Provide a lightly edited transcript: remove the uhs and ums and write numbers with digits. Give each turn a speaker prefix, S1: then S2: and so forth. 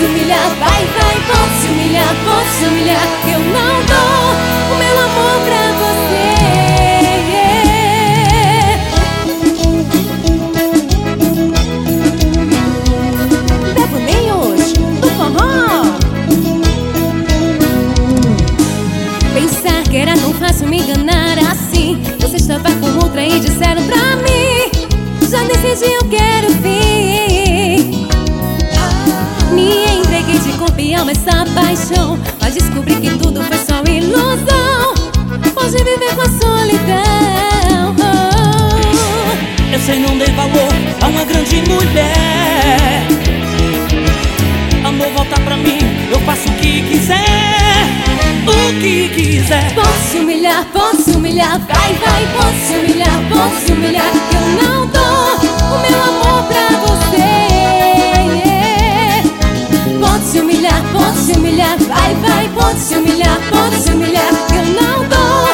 S1: se humilhar, vai, vai, pode se humilhar, pode se humilhar. Eu não dou o meu amor pra você. Devaneios do forró. Pensar que era tão fácil me enganar assim. Você estava com outra e disseram pra mim: já decidi, eu quero vir. Me entreguei de corpo e alma essa paixão, mas descobri que tudo foi só ilusão. Hoje viver com a solidão.
S2: Eu sei, não dei valor a uma grande mulher. Amor, volta pra mim, eu faço o que quiser, o que quiser.
S1: Pode se humilhar, vai, vai, pode se humilhar, pode se humilhar. Eu não dou o meu amor pra você. Pode se humilhar, vai, vai, pode se humilhar, pode se humilhar. Eu não dou